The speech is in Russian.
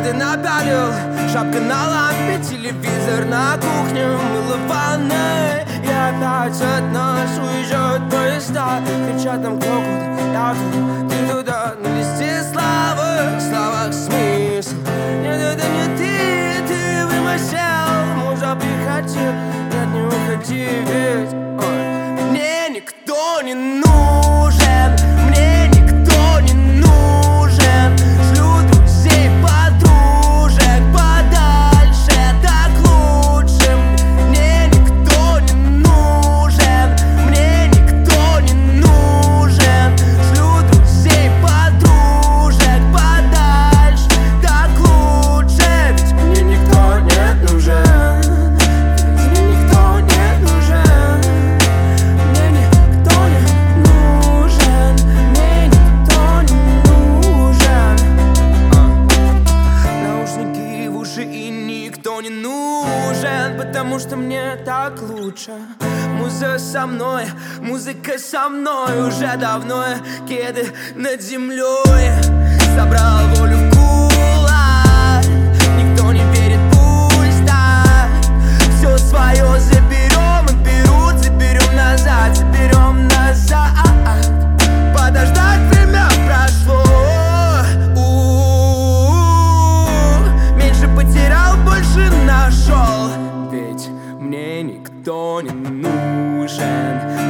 кеды напялил, шапка на лампе, телевизор на кухне, мыло в ванной. И опять от нас уезжают поезда, кричат нам кто куда, я тут, ты туда. На листе славы, в словах смысл. Нет, это не ты вымысел. Мужа приходи, нет, не уходи, ведь мне никто не нужен, мне никто не нужен. Шлю друзей, подружек подальше, так лучше. Мне никто не нужен, мне никто не нужен. Шлю друзей, подружек подальше, так лучше. Ведь мне никто не нужен, ведь мне никто не нужен. Мне никто не нужен, мне никто не нужен. Наушники в уши и никто не нужен, потому что мне так лучше. Музыка со мной, музыка со мной уже давно. Кеды над землей, собрал волю в кулак. Никто не верит, пусть так. Все свое заберем, и берут, заберем назад, заберем назад. Подождать время прошло. Меньше потерял, больше нашел. Ведь мне никто не нужен.